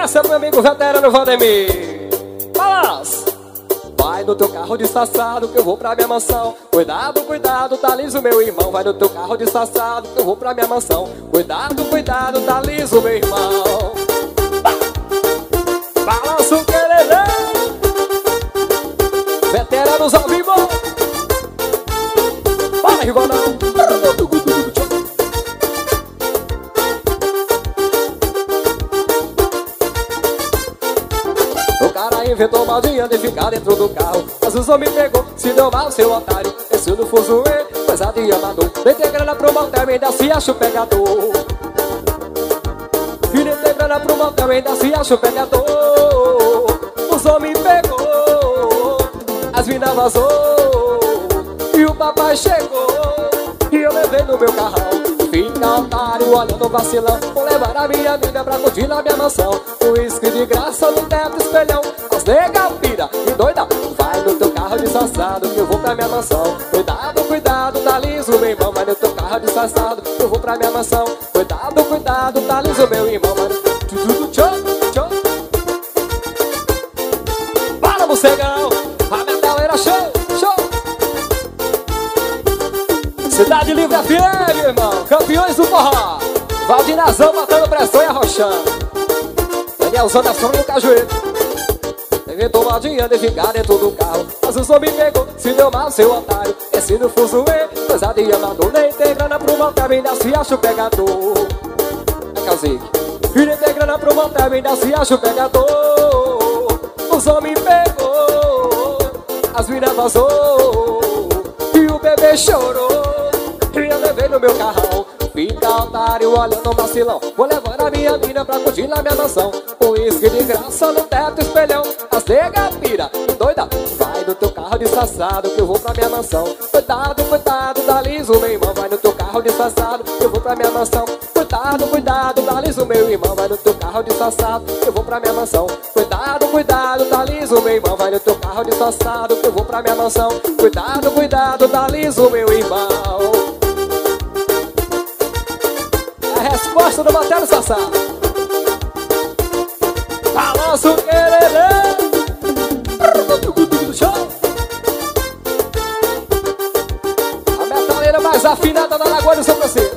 Essa é pro meu amigo veterano Valdemir. Balança. Vai no teu carro disfarçado que eu vou pra minha mansão. Cuidado, cuidado, tá liso meu irmão. Vai no teu carro disfarçado que eu vou pra minha mansão. Cuidado, cuidado, tá liso meu irmão. Balança o quererê. Veteranos ao vivo. Fala, Rigonão. O cara inventou modinha de ficar dentro do carro, mas o homem pegou, se deu mal seu otário. Esse no fuzuê, pesado e amador. Nem tem grana pro motel, ainda se acha o pegador. E nem tem grana pro motel, ainda se acha o pegador. Os homem pegou, as minas vazou, e o papai chegou, e eu levei no meu carrão. Fica otário olhando o vacilão. Vou levar a minha mina pra curtir na minha mansão. Uísque de graça no teto espelhão. As nega pira e doida. Vai no teu carro disfarçado que eu vou pra minha mansão. Cuidado, cuidado, tá liso meu irmão. Vai no teu carro disfarçado que eu vou pra minha mansão. Cuidado, cuidado, tá liso meu irmão. Vai no... Tchau. Para, morcegão. A metaleira show. Cidade Livre FM, irmão. Campeões do forró. Valdinazão botando pressão e arrochando. Danielzão da sombra no cajueiro. Inventou modinha de ficar dentro do carro, mas o homem pegou, se deu mal seu otário. Esse no fuzuê, pesado e amador. Nem tem grana pro motel, ainda se acha o pegador. É Cazique. E nem tem grana pro motel, ainda se acha o pegador. Os homem pegou, as minas vazou, e o bebê chorou. E eu levei no meu carrão. Fica otário olhando o vacilão. Vou levar a minha mina pra curtir na minha mansão. Uísque de graça no teto espelhão. As nega pira e doida. Vai no teu carro disfarçado que eu vou pra minha mansão. Cuidado, cuidado, tá liso meu irmão. Vai no teu carro disfarçado que eu vou pra minha mansão. Cuidado, cuidado, tá liso meu irmão. Vai no teu carro disfarçado que eu vou pra minha mansão. Cuidado, cuidado, tá liso meu irmão. Vai no teu carro disfarçado que eu vou pra minha mansão. Cuidado, cuidado, tá liso meu irmão. A resposta do Martelo Sassá. Balança o quererê. A metaleira mais afinada da Lagoa do São Francisco.